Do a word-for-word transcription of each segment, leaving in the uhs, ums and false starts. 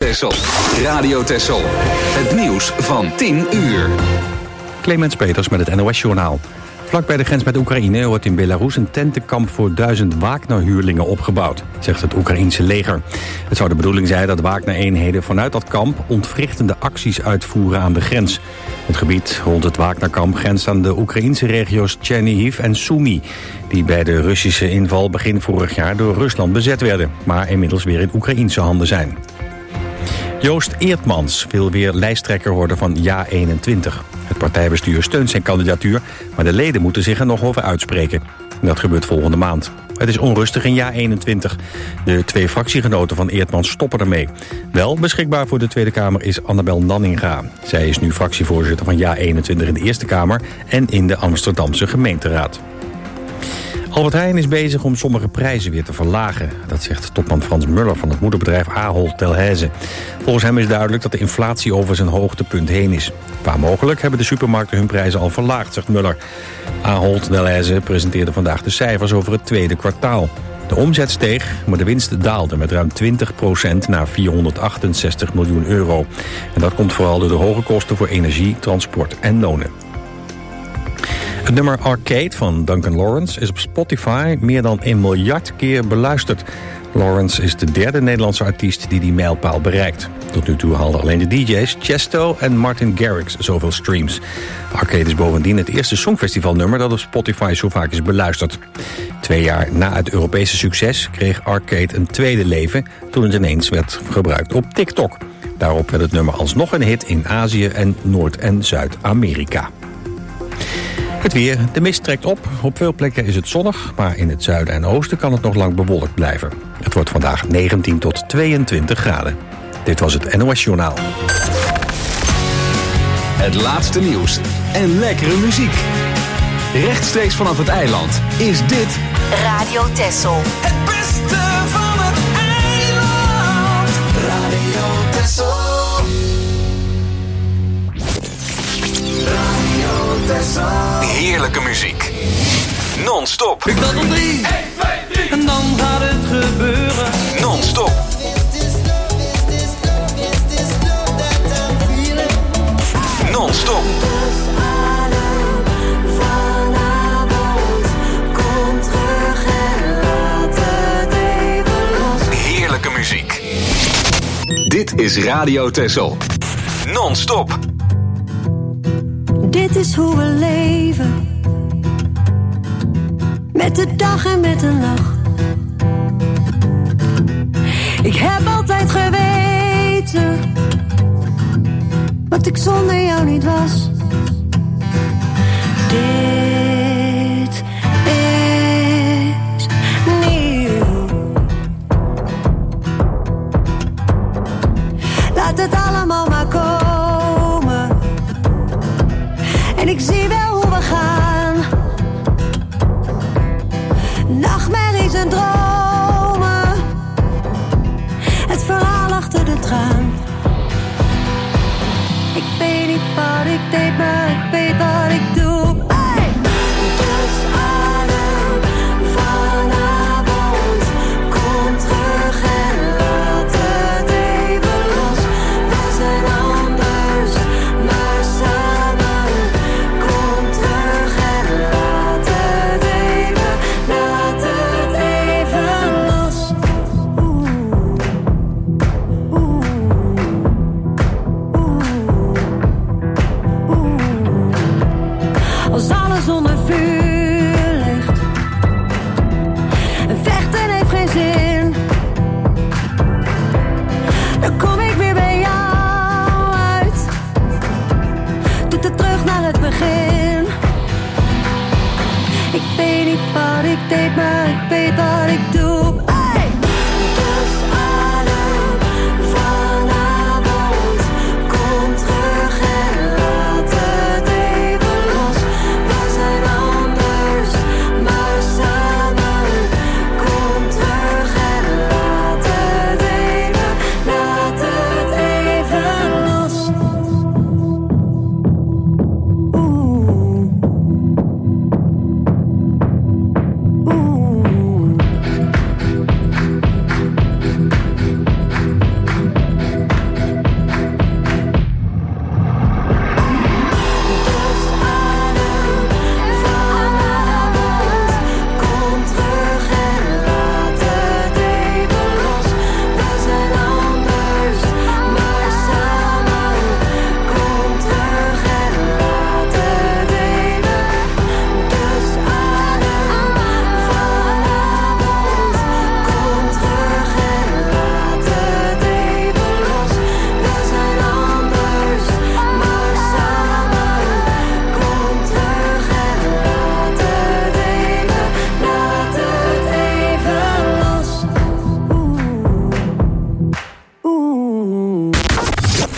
Texel. Radio Texel. Het nieuws van tien uur. Clemens Peters met het N O S-journaal. Vlak bij de grens met Oekraïne wordt in Belarus een tentenkamp voor duizend Wagner-huurlingen opgebouwd, zegt het Oekraïense leger. Het zou de bedoeling zijn dat Wagner-eenheden vanuit dat kamp ontwrichtende acties uitvoeren aan de grens. Het gebied rond het Wagner-kamp grenst aan de Oekraïense regio's Chernihiv en Sumy, die bij de Russische inval begin vorig jaar door Rusland bezet werden, maar inmiddels weer in Oekraïense handen zijn. Joost Eertmans wil weer lijsttrekker worden van Ja eenentwintig. Het partijbestuur steunt zijn kandidatuur, maar de leden moeten zich er nog over uitspreken. Dat gebeurt volgende maand. Het is onrustig in Ja eenentwintig. De twee fractiegenoten van Eertmans stoppen ermee. Wel beschikbaar voor de Tweede Kamer is Annabel Nanninga. Zij is nu fractievoorzitter van Ja eenentwintig in de Eerste Kamer en in de Amsterdamse gemeenteraad. Albert Heijn is bezig om sommige prijzen weer te verlagen. Dat zegt topman Frans Muller van het moederbedrijf Ahold Delhaize. Volgens hem is duidelijk dat de inflatie over zijn hoogtepunt heen is. Qua mogelijk hebben de supermarkten hun prijzen al verlaagd, zegt Muller. Ahold Delhaize presenteerde vandaag de cijfers over het tweede kwartaal. De omzet steeg, maar de winst daalde met ruim twintig procent naar vierhonderdachtenzestig miljoen euro. En dat komt vooral door de hoge kosten voor energie, transport en lonen. Het nummer Arcade van Duncan Lawrence is op Spotify meer dan een miljard keer beluisterd. Lawrence is de derde Nederlandse artiest die die mijlpaal bereikt. Tot nu toe haalden alleen de D J's Chesto en Martin Garrix zoveel streams. Arcade is bovendien het eerste songfestivalnummer dat op Spotify zo vaak is beluisterd. Twee jaar na het Europese succes kreeg Arcade een tweede leven toen het ineens werd gebruikt op TikTok. Daarop werd het nummer alsnog een hit in Azië en Noord- en Zuid-Amerika. Het weer. De mist trekt op. Op veel plekken is het zonnig, maar in het zuiden en oosten kan het nog lang bewolkt blijven. Het wordt vandaag negentien tot tweeëntwintig graden. Dit was het N O S-journaal. Het laatste nieuws en lekkere muziek. Rechtstreeks vanaf het eiland is dit Radio Texel. Het beste van het eiland. Radio Texel. Radio Texel. heerlijke muziek. Non-stop. Ik tel tot drie. één, twee, drie. En dan gaat het gebeuren. Non-stop. Non-stop. Heerlijke muziek. Dit is Radio Texel. Non-stop. Dit is hoe we leven. Met de dag en met de lach. Ik heb altijd geweten wat ik zonder jou niet was. Dit is nieuw. Laat het allemaal maar komen. En ik zie wel hoe we gaan. Nachtmerries en dromen. Het verhaal achter de traan. Ik weet niet wat ik deed, maar ik weet wat ik doe. Hey! Dus adem vanavond. Kom terug en laat het even los. We zijn anders, maar samen. Kom terug en laat het even, laat het even los. Oeh, oeh, oeh, oeh. Als alles onder vuur ligt en vechten heeft geen zin, dan kom ik weer bij jou uit. Doet het terug naar het begin. Ik weet niet wat ik deed, maar ik weet wat ik doe. Hey! Dus adem vanavond. Kom terug en laat het even los. We zijn anders, maar samen. Kom terug en laat het even, laat het even los. Oeh. Oeh.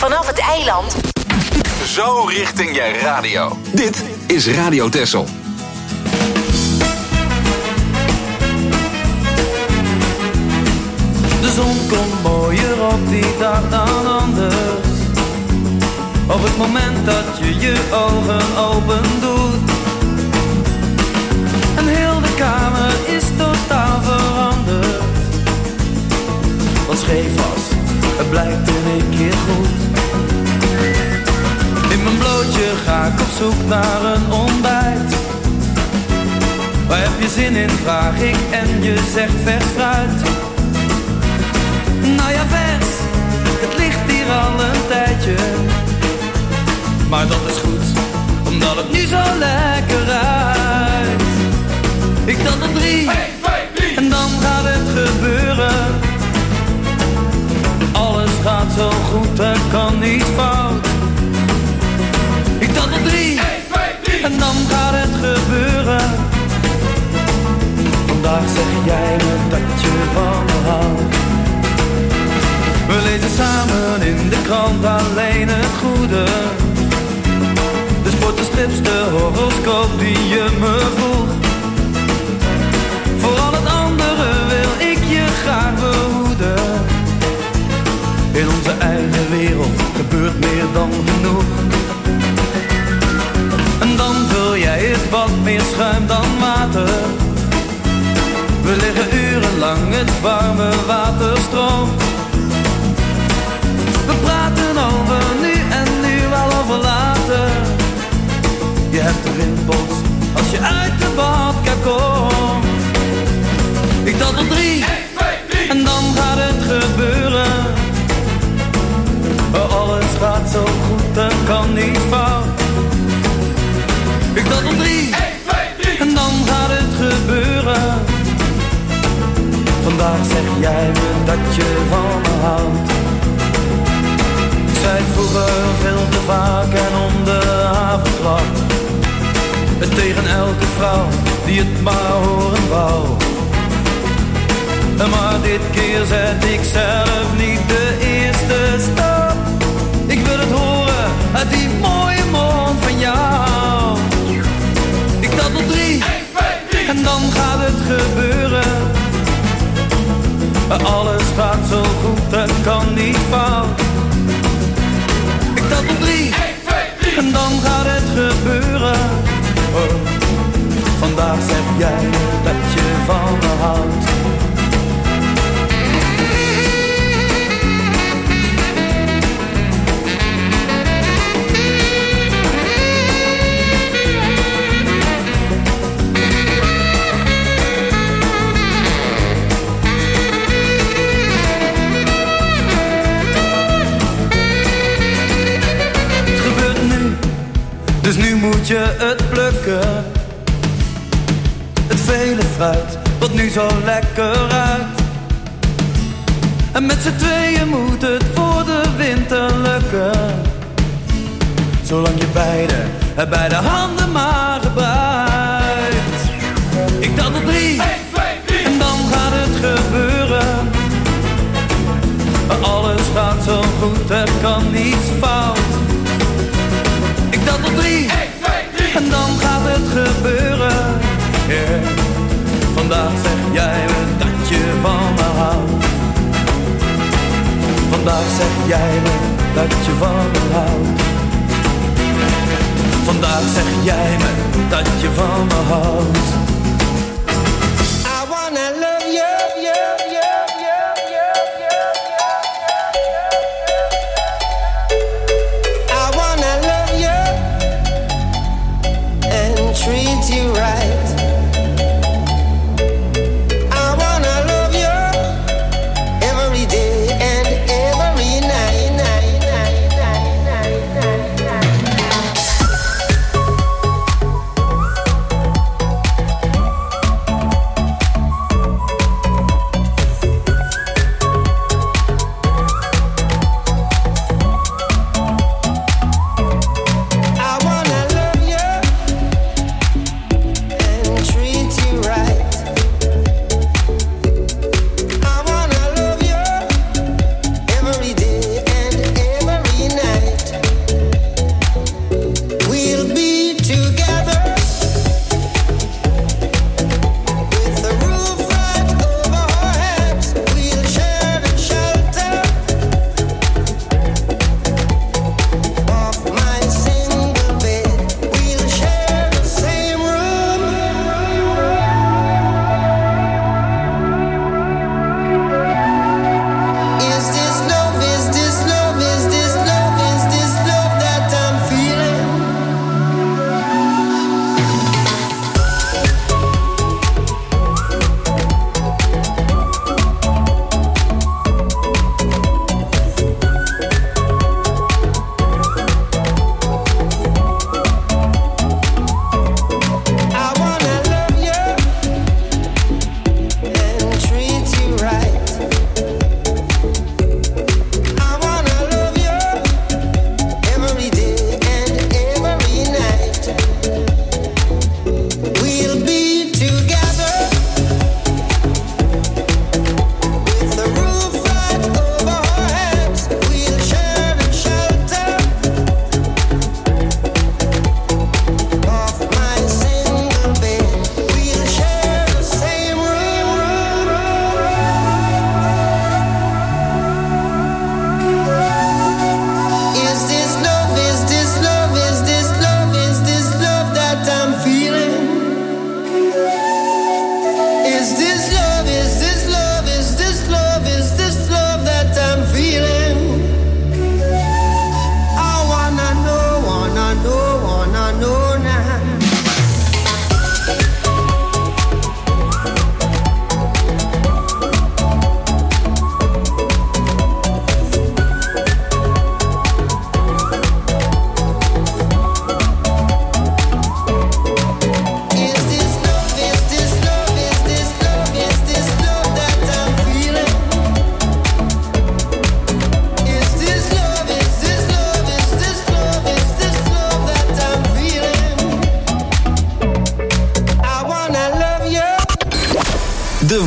vanaf het eiland. Zo richting je radio. Dit is Radio Texel. De zon komt mooier op die dag dan anders. Op het moment dat je je ogen open doet. En heel de kamer is totaal veranderd. Wat scheef was, het blijkt in één keer goed. In mijn blootje ga ik op zoek naar een ontbijt. Waar heb je zin in, vraag ik en je zegt vers fruit. Nou ja, vers, het ligt hier al een tijdje. Maar dat is goed, omdat het nu zo lekker ruikt. Ik tel tot drie, een, twee, drie, en dan gaat het gebeuren. Alles gaat zo goed, er kan niet fout. Ik tel tot drie, een, twee, drie, en dan gaat het gebeuren. Vandaag zeg jij me dat je van me houdt. We lezen samen in de krant alleen het goede. De sport, de strips, de horoscoop die je me vroeg. Voor al het andere wil ik je graag behoeden. In onze eigen wereld gebeurt meer dan genoeg. En dan vul jij het wat meer schuim dan water. We liggen urenlang, het warme water stroomt. We praten over nu en nu wel over later. Je hebt de rimpels als je uit de badkamer komt. Ik tel tot drie, een, twee, drie, en dan gaat het gebeuren. Alles gaat zo goed, er kan niet fout. Ik tel tot drie, een, twee, drie, en dan gaat het gebeuren. Vandaag zeg jij me dat je van me houdt. Ik zei het vroeger veel te vaak en om de havenklap. Tegen elke vrouw die het maar horen wou. Maar dit keer zet ik zelf niet de eerste stap. Ik wil het horen uit die mooie mond van jou. Ik tel tot drie, een, twee, drie, en dan gaat het gebeuren. Alles gaat zo goed, er kan niet fout. Ik tel tot drie, een, twee, drie, en dan gaat het gebeuren. Oh, vandaag zeg jij dat je van me houdt. Dus nu moet je het plukken. Het vele fruit, wat nu zo lekker ruikt. En met z'n tweeën moet het voor de winter lukken. Zolang je beide, beide handen maar gebruikt. Ik tel tot drie, een, twee, drie, en dan gaat het gebeuren. Alles gaat zo goed, er kan niets fout. Ik tel tot drie, een, twee, drie, en dan gaat het gebeuren. Yeah. Vandaag zeg jij me dat je van me houdt. Vandaag zeg jij me dat je van me houdt. Vandaag zeg jij me dat je van me houdt. I wanna love you, you, you, you, you, you, you. I wanna love you and treat you right.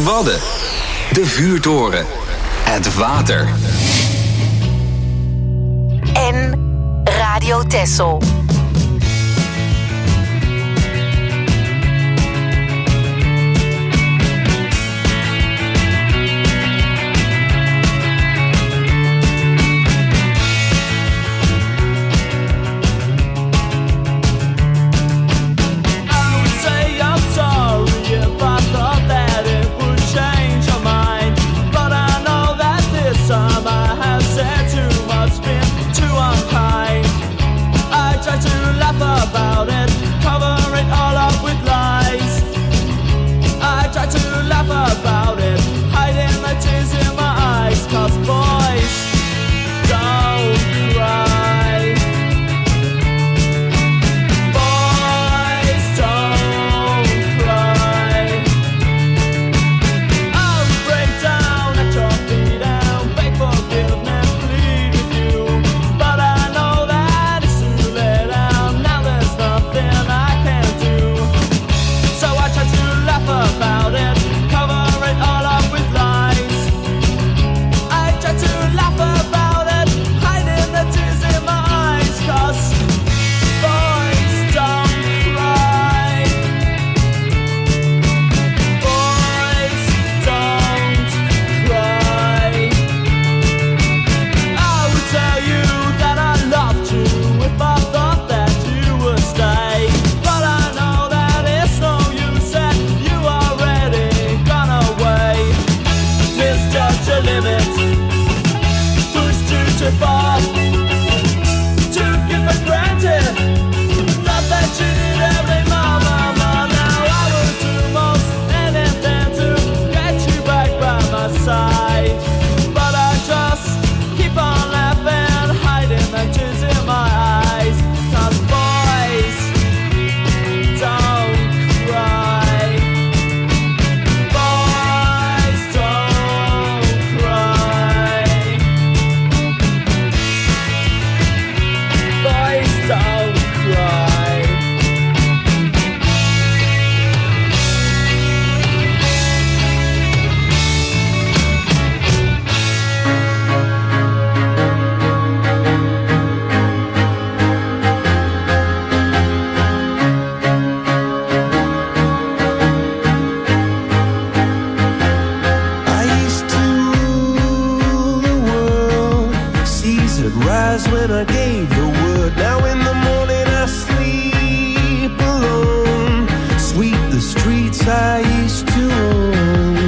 Wadden. De vuurtoren. Het water. En Radio Texel. About it, cover it all up with lies. I try to laugh about it, hiding the tears in my eyes. Cause boys don't cry. Boys don't cry. I'll break down at your feet and beg forgiveness, plead with you. But I know that it's too late and now there's nothing I can do. So I try to laugh about it, cover it all up with lies. I try to laugh about it, hiding the tears in my eyes. Cause boys don't cry. Boys don't cry. I would tell you that I loved you if I thought that you would stay. But I know that it's no use and you already gone away. Misjudge your limits, pushed you too far, took you for granted, thought that you did every moment. Now I would do most anything to get you back by my side. But I just keep on laughing, hiding the tears in my eyes. Cause boys don't cry. Boys don't cry. Boys don't cry. I used to rule the world. Seas would rise when I gave the word. Now in the morning I sleep alone. Sweep the streets I used to own.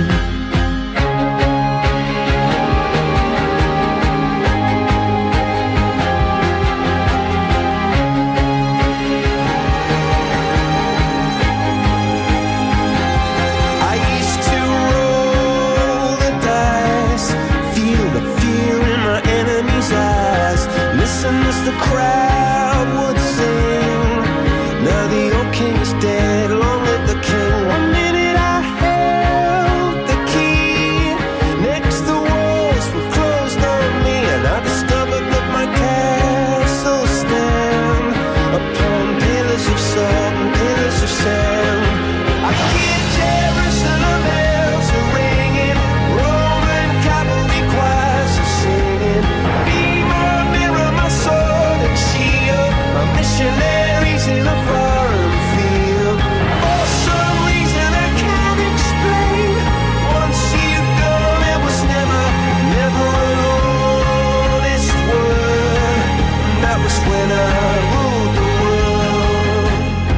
I used to roll the dice, feel the fear in my enemy's eyes. Listen as the crowd would sing. Now the old king is dead, long live the king. One minute I held the key, next the walls were closed on me, and I discovered that my castle stand upon pillars of salt and pillars of sand. I hear Jerusalem bells are ringing, Roman cavalry choirs are singing. Be my mirror, my sword and shield, my missionaries in a foreign field. For some reason I can't explain, once you gone it was never, never an honest word. And that was when I ruled the world.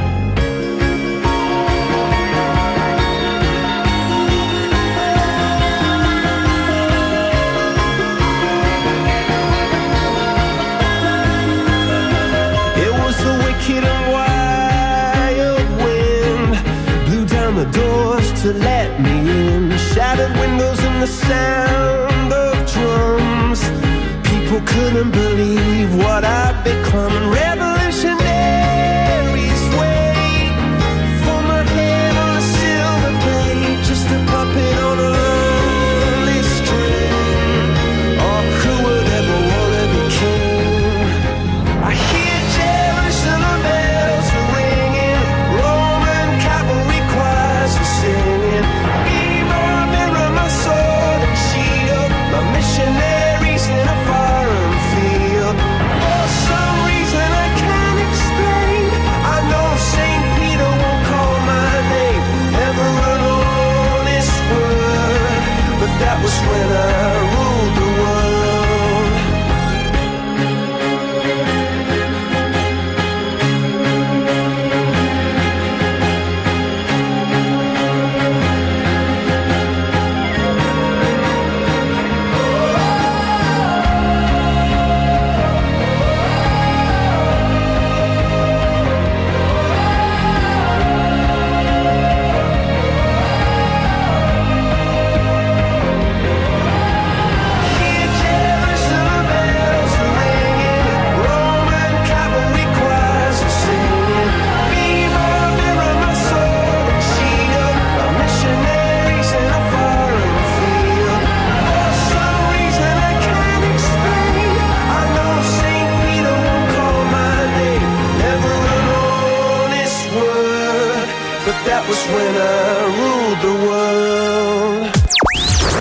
It was the wicked and wild wind, blew down the doors to let me in. Shattered windows and the sound of drums. People couldn't believe what I'd become. Revolutionaries wait for my head on a silver plate, just a puppet on a lonely string. Oh, who would ever wanna be king? I hear Jerusalem bells are ringing, Roman cavalry choirs are singing. Be my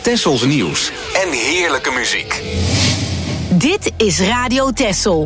Tessels nieuws en heerlijke muziek. Dit is Radio Tessel.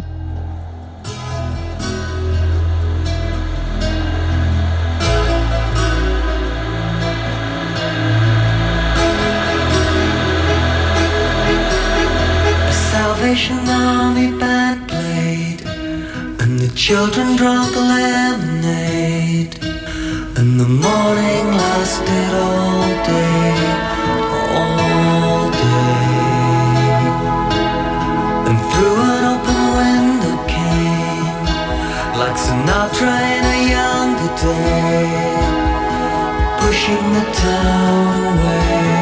Salvation Army band played, and the children drank lemonade, and the morning lasted all day, all day. And through an open window came, like Sinatra in a younger day, pushing the town away.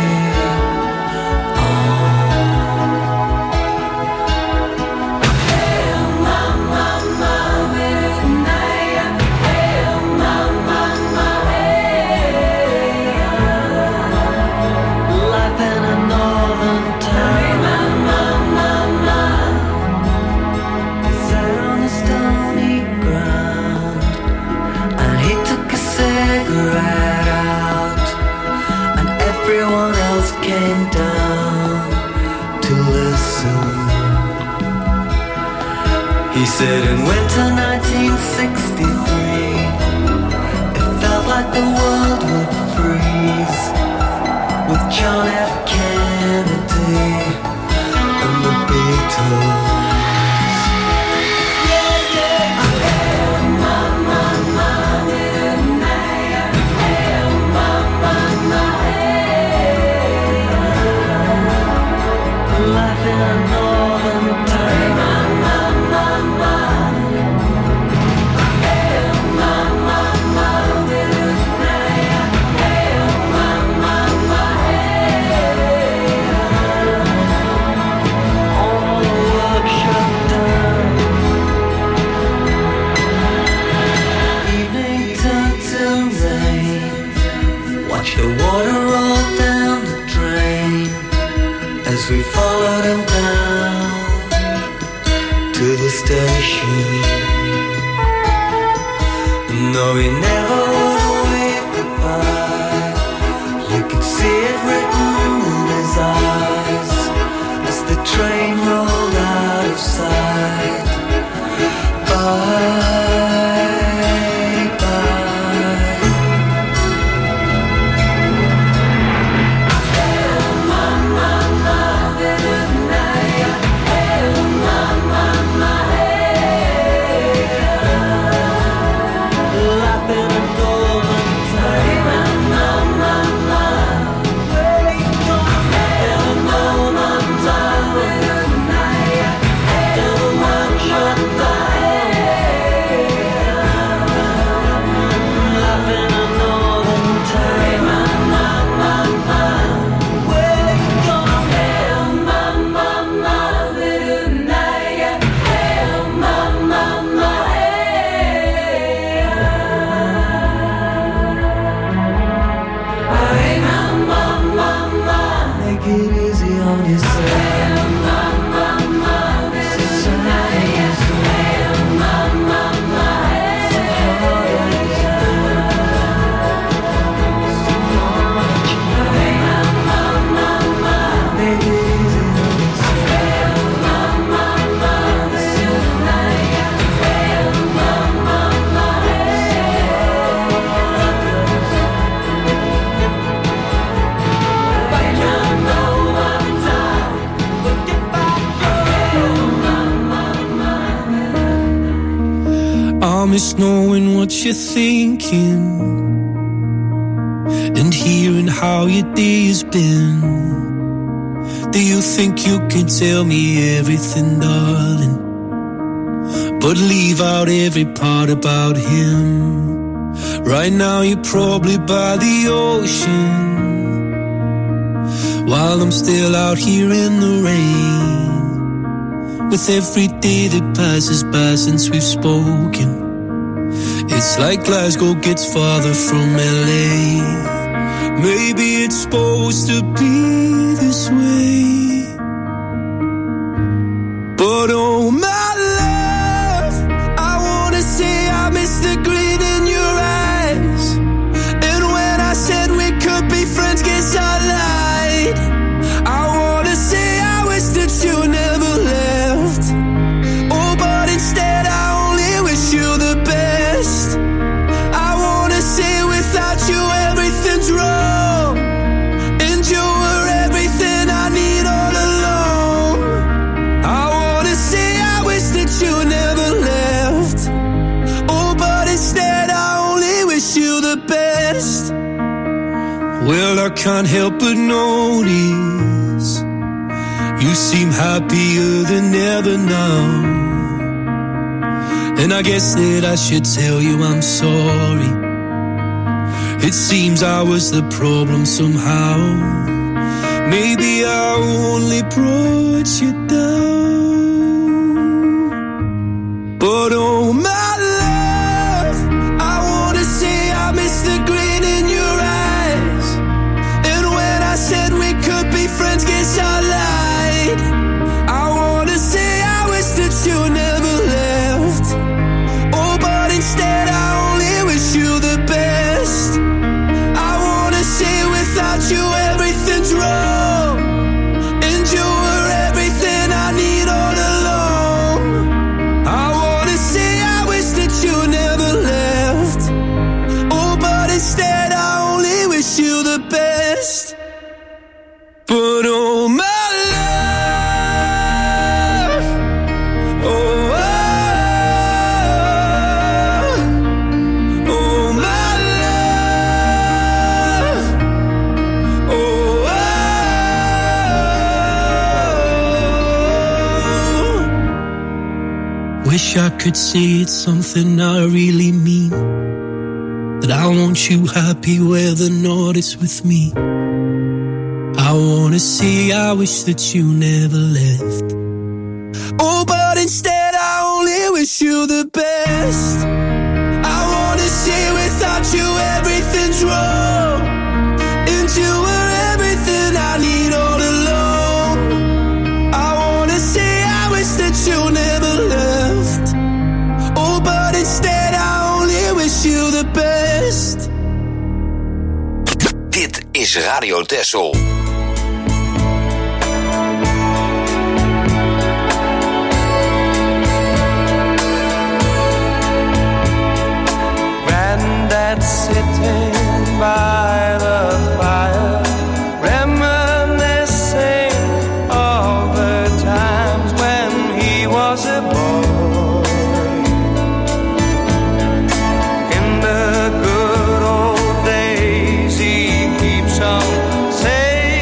Came down to listen. He said in winter nineteen sixty-three, it felt like the world would freeze, with John F. Kennedy and the Beatles. We followed him down to the station. No, he never would wave goodbye. You could see it written in his eyes as the train rolled out of sight. Bye. Miss knowing what you're thinking and hearing how your day has been. Do you think you can tell me everything, darling, but leave out every part about him? Right now you're probably by the ocean, while I'm still out here in the rain. With every day that passes by since we've spoken, it's like Glasgow gets farther from L A. Maybe it's supposed to be this way, but oh my love, I wanna say I miss the grin in your eyes. And when I said we could be friends, guess I lied. Well, I can't help but notice you seem happier than ever now. And I guess that I should tell you I'm sorry. It seems I was the problem somehow. Maybe I only brought you down. But oh my love, I wanna say I miss the grin in your eyes. And when I said we could be friends, guess I lied. I wanna say I wish that you never left. Oh, but instead I only wish you the best. I wanna say without you everything's wrong, and you were everything I need all along. I wanna say I wish that you never left. Oh, but instead I only wish you the best. But oh my love, oh, oh, oh my love, oh, oh. Wish I could say it's something I really mean, that I want you happy whether or not it's with me. I wanna say I wish that you never left. Oh, but instead I only wish you the best. I wanna say without you everything's wrong, and you were everything I need all along. I wanna say I wish that you never left. Oh, but instead I only wish you the best. Dit is Radio Texel. Granddad sitting by the fire, reminiscing all the times when he was a boy. In the good old days he keeps on saying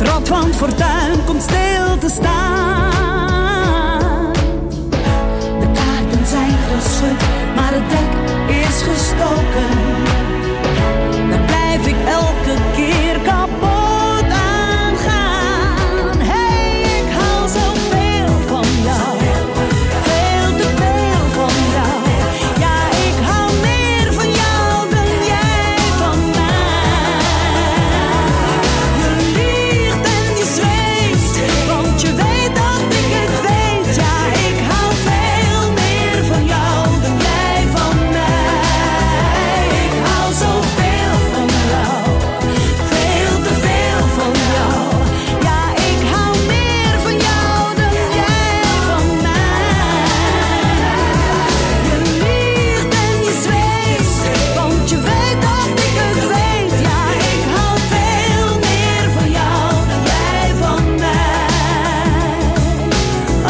rot van het fortuin komt stil te staan. De kaarten zijn geschud, maar het dek is gestoken. Dan blijf ik elke keer kapot aan gaan. Hey, ik hou zoveel van jou. Veel te veel van jou. Ja, ik hou meer van jou dan jij van mij. Je liegt en je zweeft, want je weet dat ik het weet. Ja, ik hou veel meer van jou dan jij van mij. Ik hou zoveel van jou, veel te veel van jou. Ja, ik hou meer van jou dan jij van mij. Je liegt en je zweeft, want je weet dat ik het weet. Ja, ik hou veel meer van jou dan jij van mij. Oh.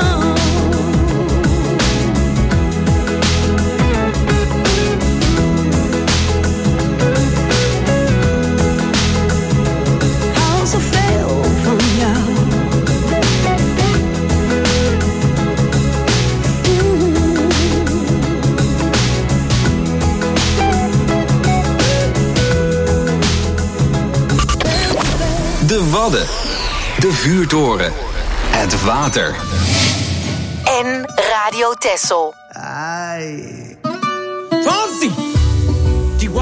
Hou zoveel van jou. De Wadden. De vuurtoren. Het water. En Radio Texel. Ay. Fonsi. Chihuahua.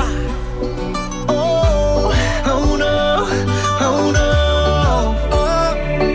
Oh, oh no, oh no. Oh.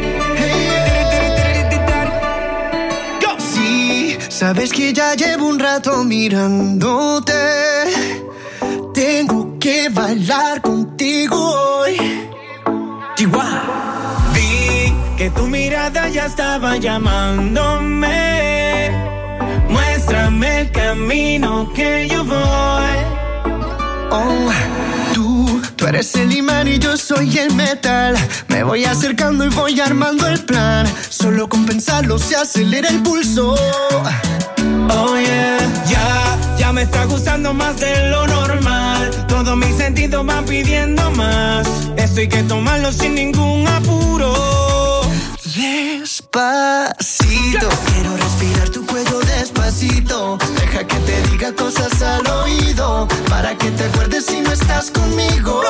Hey. Go. Sí, sabes que ya llevo un rato mirándote. Tengo que bailar contigo hoy. Chihuahua. Vi que tu mirada ya estaba llamándome. Muéstrame el camino que yo voy. Oh, tú, tú eres el imán y yo soy el metal. Me voy acercando y voy armando el plan. Solo con pensarlo se acelera el pulso. Oh yeah, ya, ya me está gustando más de lo normal. Todos mis sentidos van pidiendo más. Esto hay que tomarlo sin ningún apuro. Despacito, quiero respirar tu cuello despacito. Deja que te diga cosas al oído, para que te acuerdes si no estás conmigo.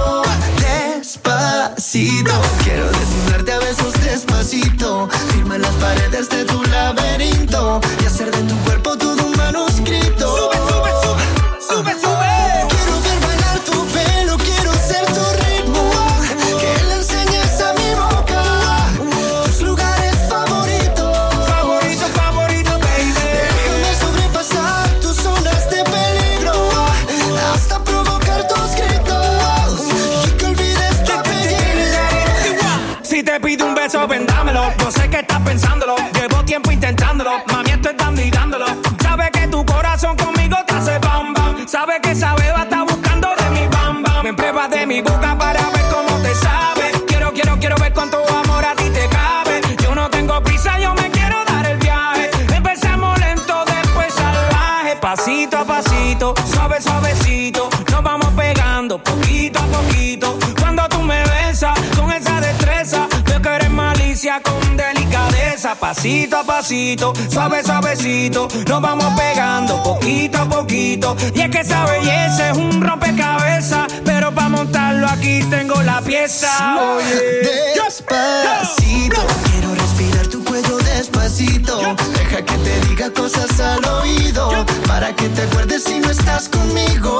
Despacito, quiero desnudarte a besos despacito. Firma en las paredes de tu laberinto y hacer de tu cuerpo todo un manuscrito. Sube, sube, sube, sube, sube. Quiero ver bailar tu pelo, quiero ser tu ritmo. Que le enseñes a mi boca tus lugares favoritos. Favorito, favorito, baby. Déjame sobrepasar tus zonas de peligro, hasta provocar tus gritos y que olvides tu apellido. Si te pido un beso, vendámelo. Yo sé que estás pensándolo. Llevo tiempo intentándolo. Mami, estoy dando y dándolo. Sabe que tu corazón conmigo te hace bam bam. Sabe que esa beba está buscando de mi bam bam. Me pruebas de mi boca para ver cómo te sabe. Quiero, quiero, quiero ver cuánto amor a ti te cabe. Yo no tengo prisa, yo me quiero dar el viaje. Empezamos lento, después salvaje. Pasito a pasito, suave, suavecito. Nos vamos pegando poquito a poquito. Cuando tú me besas con esa destreza, veo que eres malicia con delicadeza. Pasito a pasito, suave, suavecito. Nos vamos pegando poquito a poquito. Y es que esa belleza es un rompecabezas, pero para montarlo aquí tengo la pieza. Oye, despacito, quiero respirar tu cuello despacito. Deja que te diga cosas al oído, para que te acuerdes si no estás conmigo.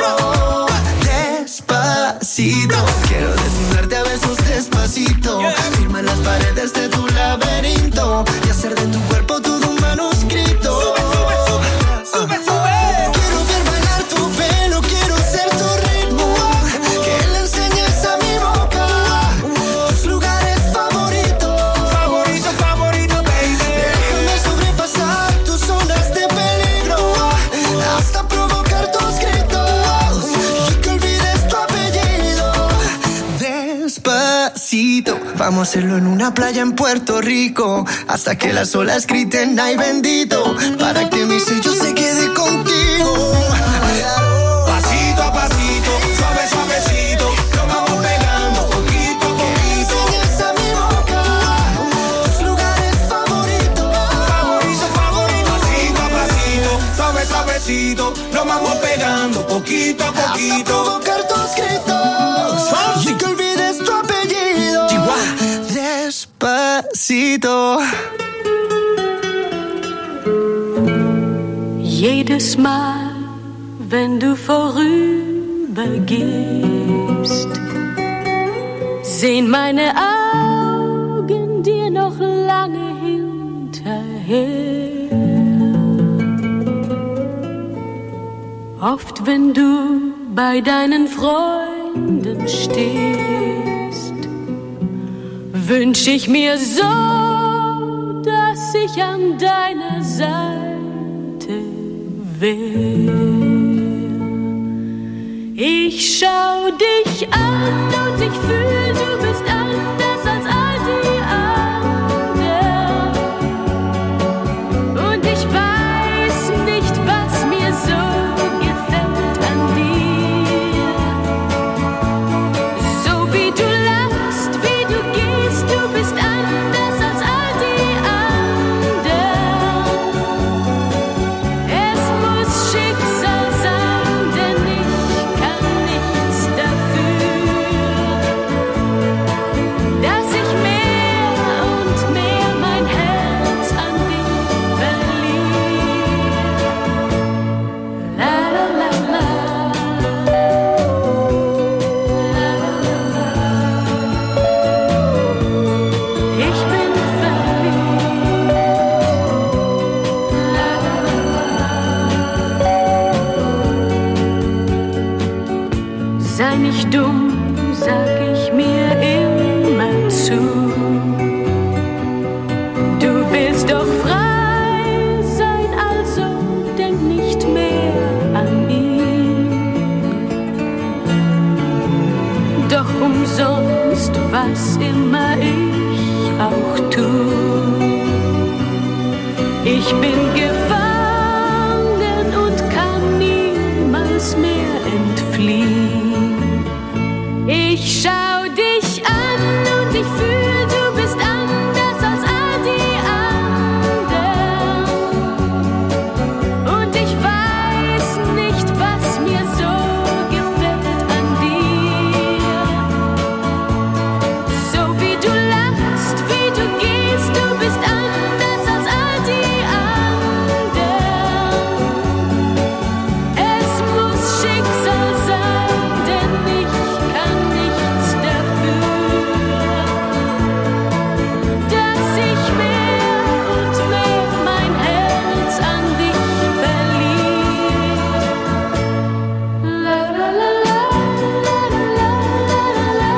Despacito, quiero desnudarte a besos despacito. Firma en las paredes de tu laberinto y hacer de tu cuerpo todo un manuscrito. Sube, sube, sube, sube, sube. Quiero ver bailar tu pelo, quiero ser tu ritmo. Que le enseñes a mi boca tus lugares favoritos. Favorito, favorito, baby. Déjame sobrepasar tus zonas de peligro, hasta provocar tus gritos y que olvides tu apellido. Despacito, vamos a hacerlo en una playa en Puerto Rico, hasta que las olas griten ay bendito, para que mi sello se quede contigo. Pasito a pasito, suave, suavecito, nos vamos pegando poquito a poquito. despacito, nos vamos pegando poquito a poquito. Hasta provocar tus gritos y que olvides tu apellido. Despacito. Jedes Mal, wenn du vorübergehst, sehen meine Augen dir noch lange hinterher. Oft, wenn du bei deinen Freunden stehst, wünsch ich mir so, dass ich an deiner Seite wär. Ich schau dich an und ich fühl, du bist anders als all die anderen. Und ich weiß nicht, was mir so gefällt an dir. So wie du lachst, wie du gehst, du bist anders als all die anderen. Es muss Schicksal sein, denn ich kann nichts dafür, dass ich mehr und mehr mein Herz an dich verliere. La la la la. Ich bin verliebt. La la la. Sei nicht dumm, sag ich mir immer zu. Du willst doch frei sein, also denk nicht mehr an ihn. Doch umsonst, was immer ich auch tu, ich bin gefangen und kann niemals mehr entfliehen. Ich schau dich an und ich fühl, du bist anders als all die anderen. Und ich weiß nicht, was mir so gefällt an dir. So wie du lachst, wie du gehst, du bist anders als all die anderen. Es muss Schicksal sein, denn ich kann nichts dafür, dass ich mehr und mehr mein Herz an dich verliere. La la la la, la la la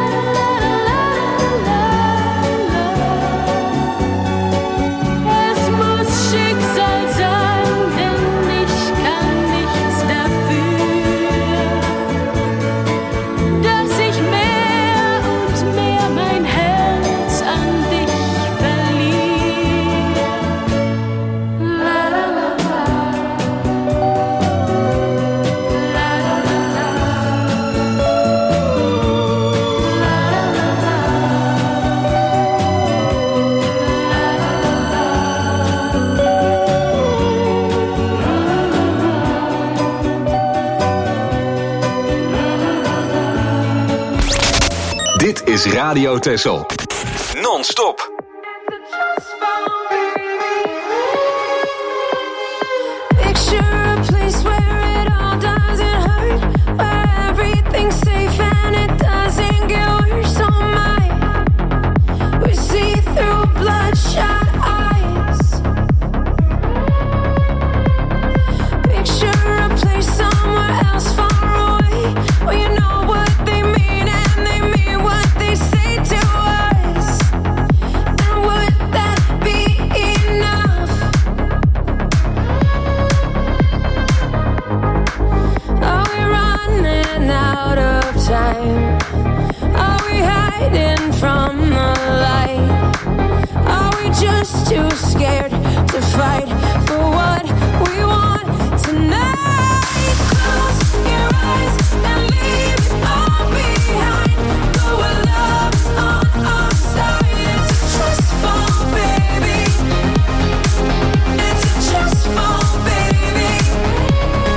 la. Es muss Schicksal sein, denn ich kann nichts dafür, dass ich mehr und mehr mein Herz an dich verliere. La la la la. La la la la. La la la la. Dit is Radio Texel. Non-stop. Picture a place where it all doesn't hurt, where everything's safe and it doesn't get worse. Oh my, we see through bloodshot eyes. Picture a place somewhere else far away, where you know what they mean and they mean what they say to us. And would that be enough? Are we running out of time? Are we hiding from the light? Are we just too scared to fight for what we want tonight? Close your eyes and leave it all behind. Go where love's on our side. It's a trust fall, baby. It's a trust fall, baby.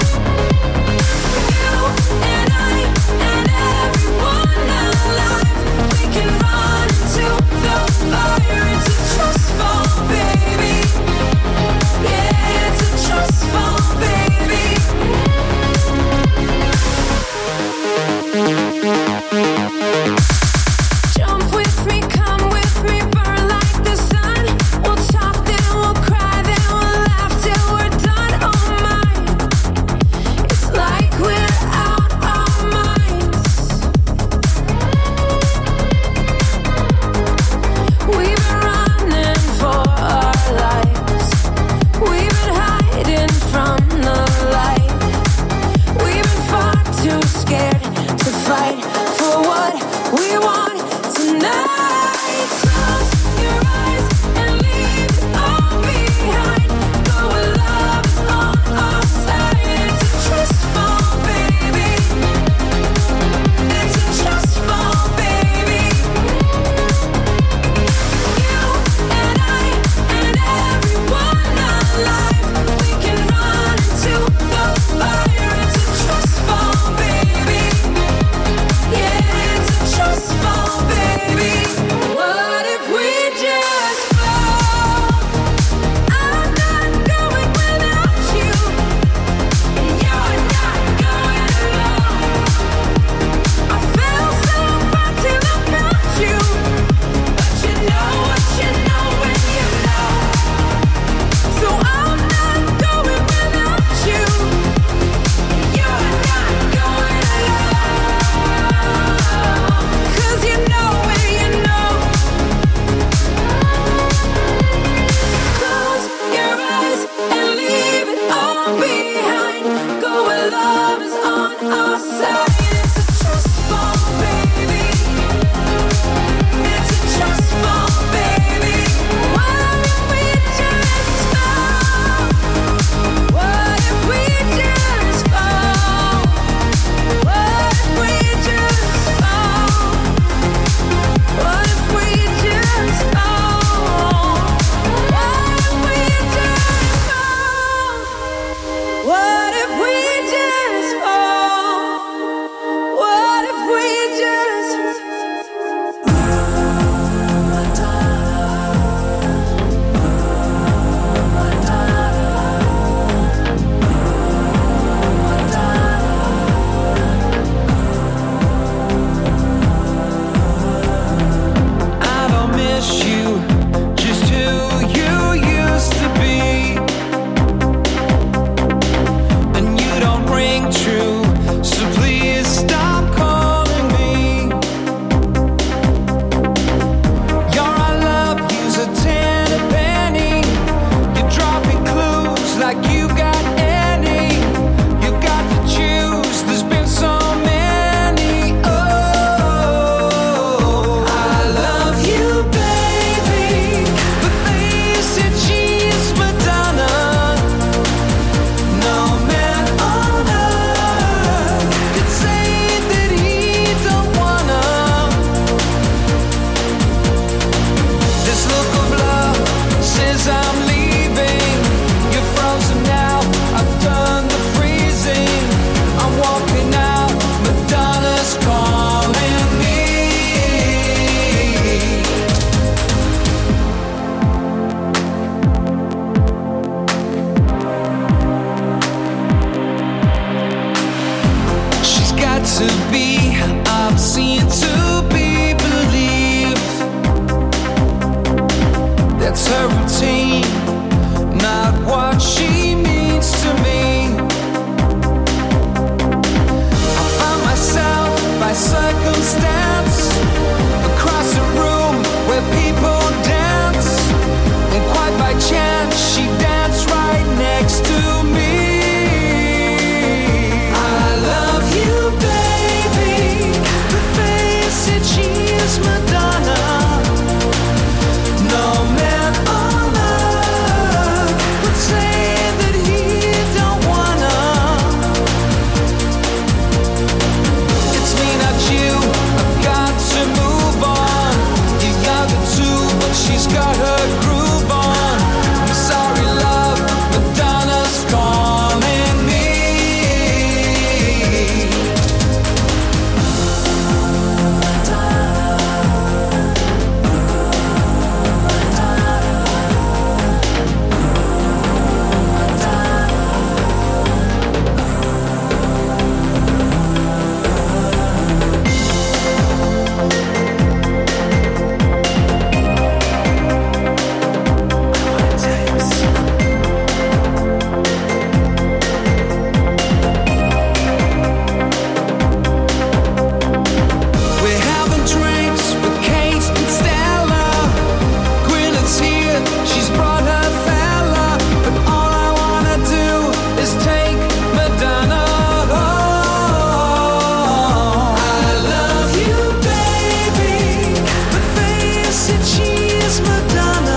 said she is Madonna.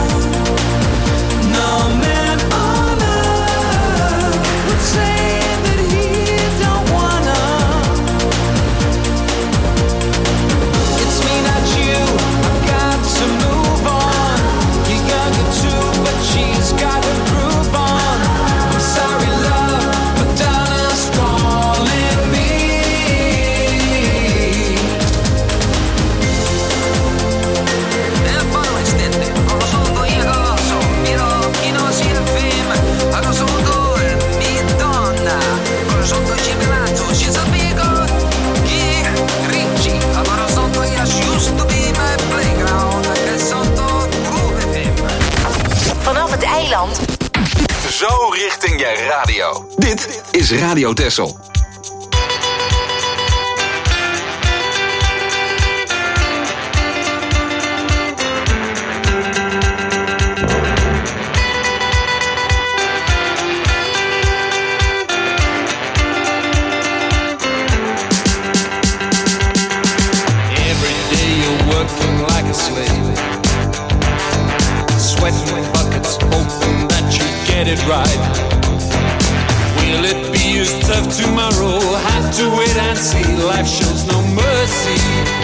No man on earth would say that he don't wanna. It's me, not you. I've got to move on. You're younger too, but she's got a groove on. I'm sorry, love, Madonna's calling me. Nel foro estende, non lo so, io lo so, però chi non si è film, lo so, mi donna, lo so, ci pianto, ci sapevo, chi ricci, lo so, io giusto be my playground, che sotto groove film. Vanaf het eiland. Zo richting je radio. Dit is Radio Texel. Every day you're working like a slave, sweating with buckets, hoping that you get it right. Will it be as tough tomorrow? Have to wait and see. Life shows no mercy.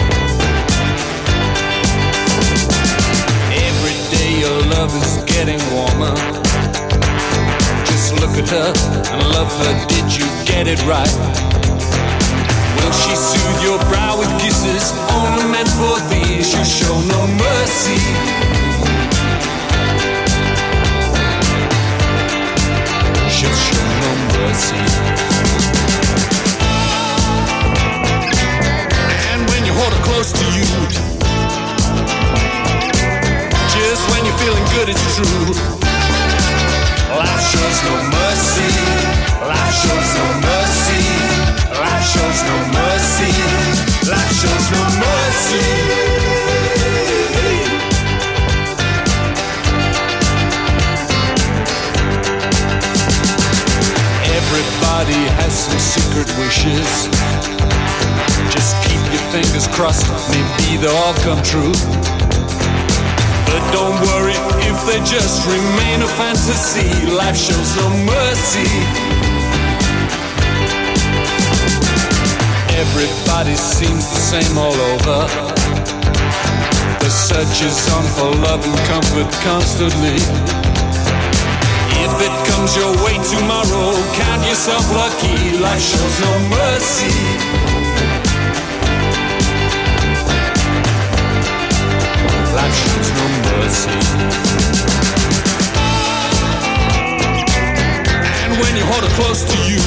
Every day your love is getting warmer. Just look at her and love her. Did you get it right? Will she soothe your brow with kisses only meant for these? You show no mercy. She'll show no mercy. And when you hold her close to you, just when you're feeling good, it's true. Life shows no mercy. Life shows no mercy. Life shows no mercy. Life shows no mercy. Everybody has some secret wishes. Just keep your fingers crossed, maybe they'll all come true. But don't worry if they just remain a fantasy. Life shows no mercy. Everybody seems the same all over. The search is on for love and comfort constantly. If it comes your way tomorrow, count yourself lucky. Life shows no mercy. Life shows no mercy. And when you hold her close to you,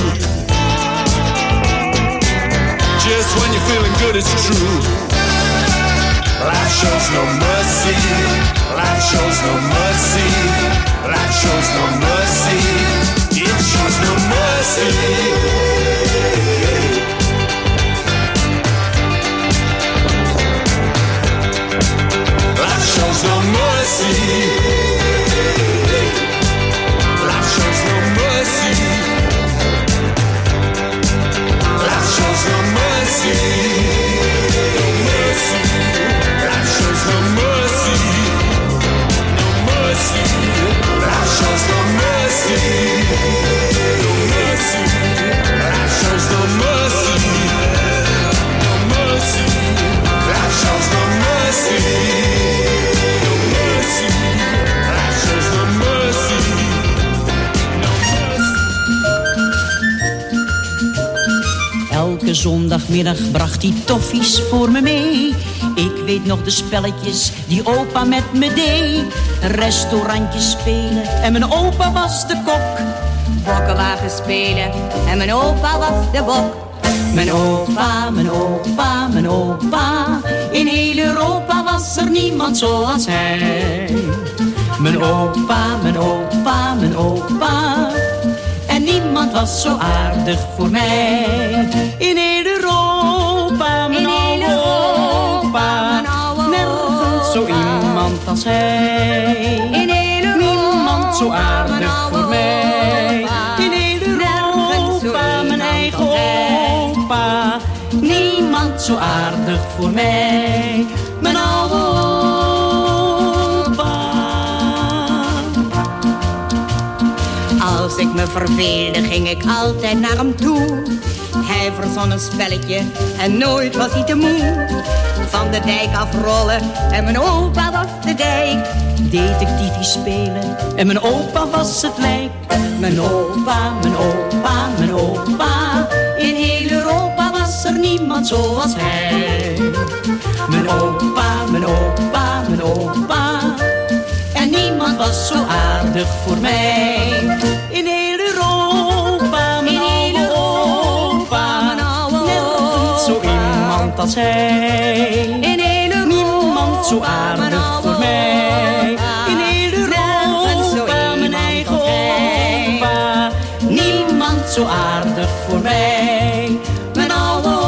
just when you're feeling good, it's true. Life shows no mercy. Life shows no mercy. Life shows no mercy. It shows no mercy. Life shows no mercy. Life shows no mercy. Life shows no mercy. No mercy. Life shows no mercy. No mercy. Life shows no mercy. No mercy. Life shows no mercy. No mercy. Life shows no mercy. No mercy. Life shows no mercy. No mercy. Elke zondagmiddag bracht hij toffies voor me mee. Ik weet nog de spelletjes die opa met me deed. Restaurantjes spelen en mijn opa was de kok. Bokkenwagen spelen en mijn opa was de bok. Mijn opa, mijn opa, mijn opa. In heel Europa was er niemand zoals hij. Mijn opa, mijn opa, mijn opa. En niemand was zo aardig voor mij. In heel Europa, mijn oude opa. Nergens zo iemand als hij. In heel niemand zo aardig voor mij. In heel Europa, mijn eigen opa. Niemand zo aardig voor mij. Mijn oude opa. verveelde ging ik altijd naar hem toe. Hij verzon een spelletje en nooit was hij te moe. Van de dijk afrollen en mijn opa was de dijk. Detectiefie spelen en mijn opa was het lijk. Mijn opa, mijn opa, mijn opa. In heel Europa was er niemand zoals hij. Mijn opa, mijn opa, mijn opa. En niemand was zo aardig voor mij. In heel Europa, mijn oude opa. Nergens zo iemand als hij. In heel Europa, niemand zo aardig voor mij. In heel Europa, mijn eigen opa. Niemand zo aardig voor mij. Mijn oude opa.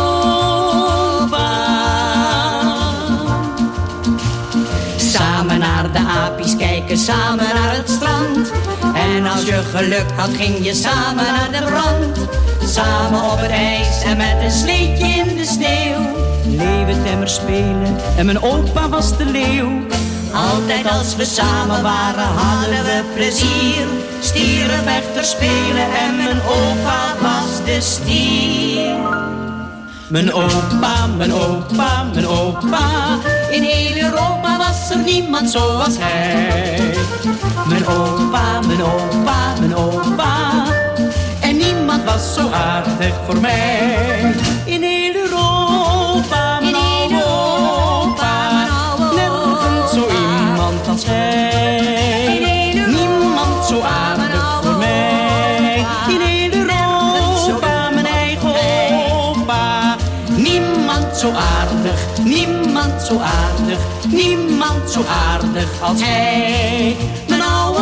Samen naar de apies kijken, samen naar het strand. En als je geluk had, ging je samen naar de brand. Samen op het ijs en met een sleetje in de sneeuw. Leeuwentemmer spelen en mijn opa was de leeuw. Altijd als we samen waren hadden we plezier. Stierenvechter spelen en mijn opa was de stier. Mijn opa, mijn opa, mijn opa. In heel Europa was er niemand zoals hij. Mijn opa, mijn opa, mijn opa. En niemand was zo aardig voor mij. In heel Europa, mijn oude opa. Nergens zo iemand als hij. Niemand zo aardig voor mij. In heel Europa, mijn eigen opa. Niemand zo aardig, niemand zo aardig. Niemand zo aardig als hij. Mijn oude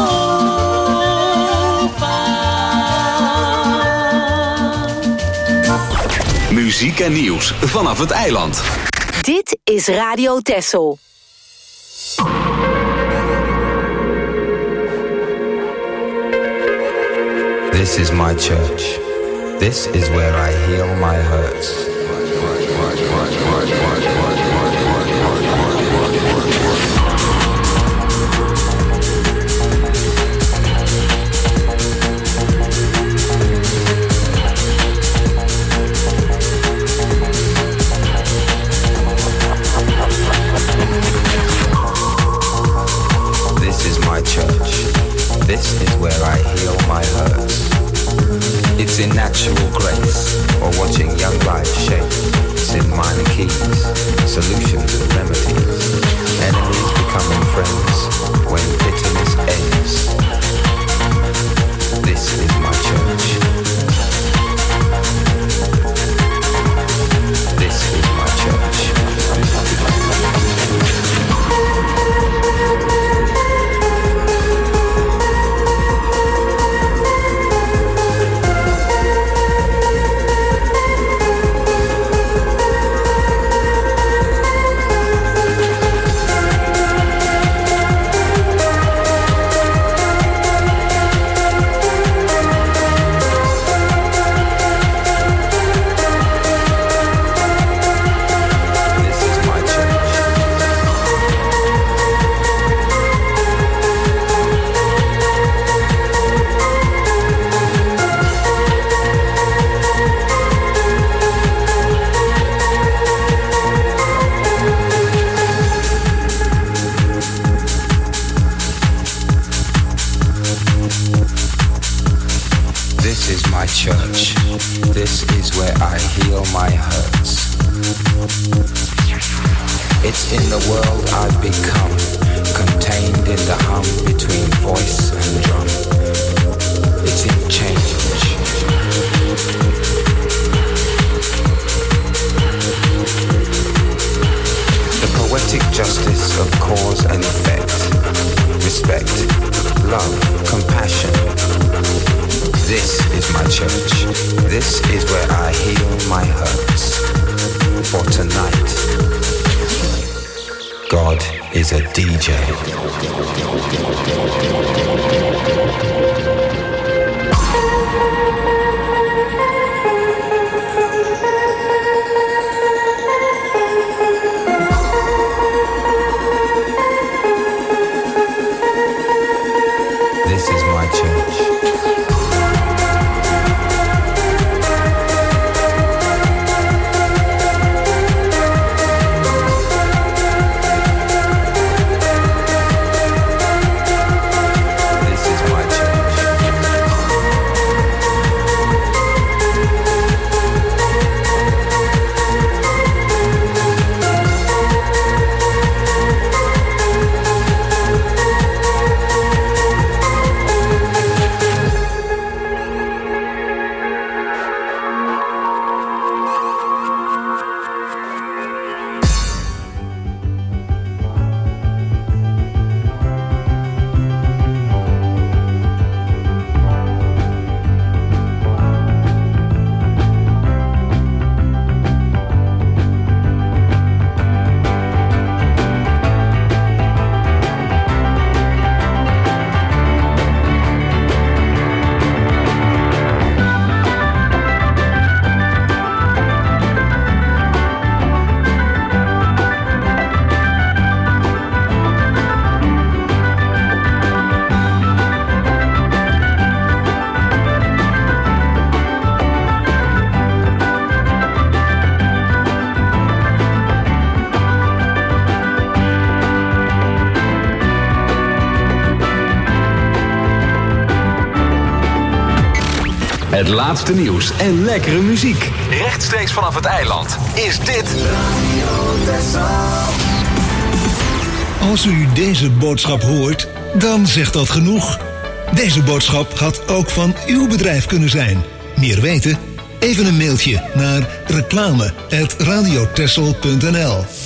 opa. Muziek en nieuws vanaf het eiland. Dit is Radio Texel. This is my church. This is where I heal my hurts. This is my church. This is where I heal my hurts. It's in natural grace, or watching young life shape. It's in minor keys, solutions and remedies. Enemies becoming friends when bitterness ends. This is my church. This is my church. Church. This is where I heal my hurts. It's in the world I've become, contained in the hum between voice and drum. It's in change. The poetic justice of cause and effect. Respect, love, compassion. This is my church. This is where I heal my hurts. For tonight, God is a D J. This is my church. Het laatste nieuws en lekkere muziek. Rechtstreeks vanaf het eiland is dit Radio Texel. Als u deze boodschap hoort, dan zegt dat genoeg. Deze boodschap had ook van uw bedrijf kunnen zijn. Meer weten? Even een mailtje naar reclame at radiotexel punt n l.